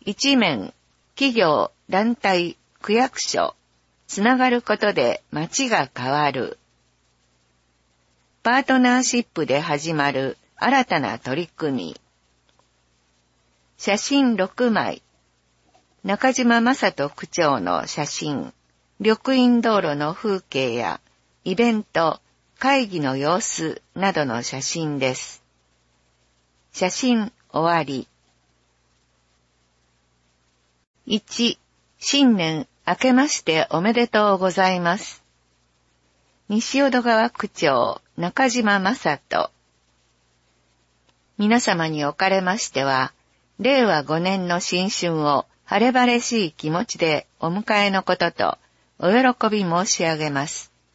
一面、企業、団体、区役所、つながることで街が変わる。パートナーシップで始まる新たな取り組み。写真6枚。中島正人区長の写真、緑蔭道路の風景やイベント、会議の様子などの写真です。写真終わり。1、新年明けましておめでとうございます。西淀川区長中島正人。皆様におかれましては、令和5年の新春を晴れ晴れしい気持ちでお迎えのこととお喜び申し上げます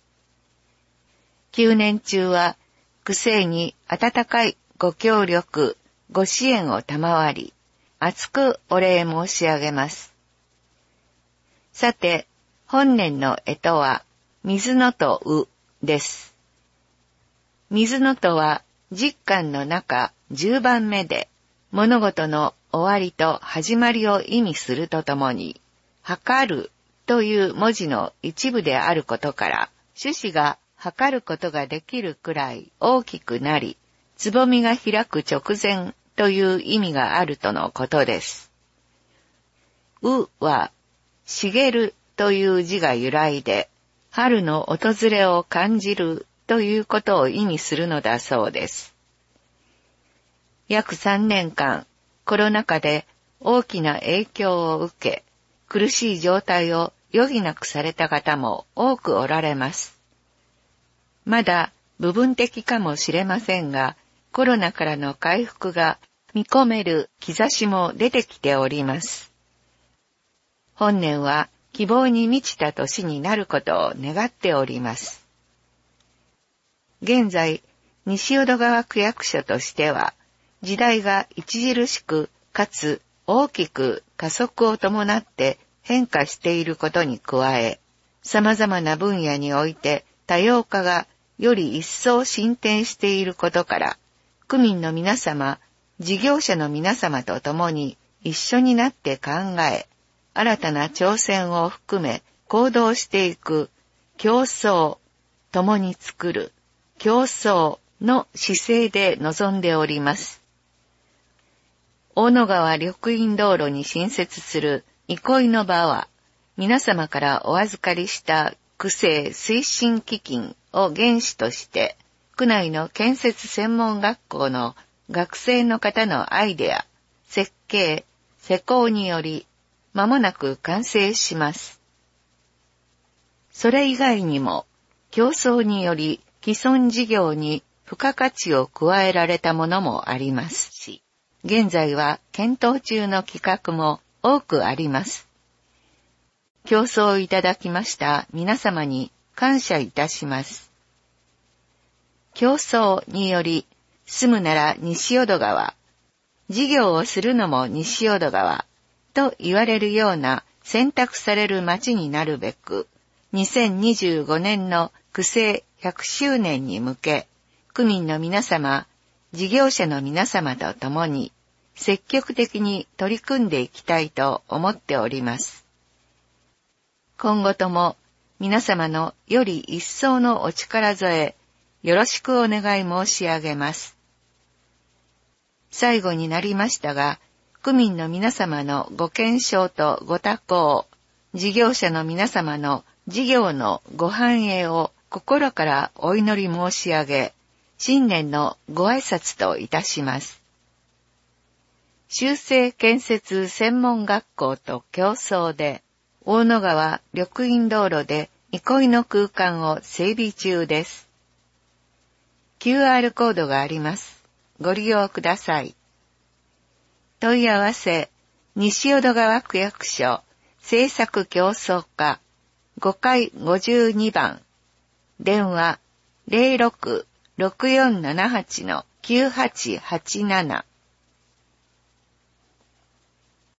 。9年中は区政に温かいご協力、ご支援を賜り、厚くお礼申し上げます。さて、本年の干支は、水のとうです。水のとは、十干の中10番目で、物事の終わりと始まりを意味するとともに、測るという文字の一部であることから、種子が測ることができるくらい大きくなり、つぼみが開く直前という意味があるとのことです。うは、茂るという字が由来で、春の訪れを感じるということを意味するのだそうです。約3年間、コロナ禍で大きな影響を受け、苦しい状態を余儀なくされた方も多くおられます。まだ部分的かもしれませんが、コロナからの回復が見込める兆しも出てきております。本年は希望に満ちた年になることを願っております。現在、西淀川区役所としては、時代が著しくかつ大きく加速を伴って変化していることに加え、様々な分野において多様化がより一層進展していることから、区民の皆様、事業者の皆様と共に一緒になって考え、新たな挑戦を含め行動していく競争、共に作る競争の姿勢で臨んでおります。大野川緑蔭道路に新設する憩いの場は、皆様からお預かりした区政推進基金を原資として、区内の建設専門学校の学生の方のアイデア、設計、施工により、間もなく完成します。それ以外にも、競争により既存事業に付加価値を加えられたものもありますし、現在は検討中の企画も多くあります。競争いただきました皆様に感謝いたします。競争により、住むなら西淀川、事業をするのも西淀川、と言われるような選択される街になるべく、2025年の区政100周年に向け、区民の皆様、事業者の皆様と共に、積極的に取り組んでいきたいと思っております。今後とも皆様のより一層のお力添え、よろしくお願い申し上げます。最後になりましたが、区民の皆様のご健勝とご多幸、事業者の皆様の事業のご繁栄を心からお祈り申し上げ、新年のご挨拶といたします。修正建設専門学校と共創で、大野川緑蔭道路で憩いの空間を整備中です。QR コードがあります。ご利用ください。問い合わせ、西淀川区役所政策競争課5階52番、電話 06-6478-9887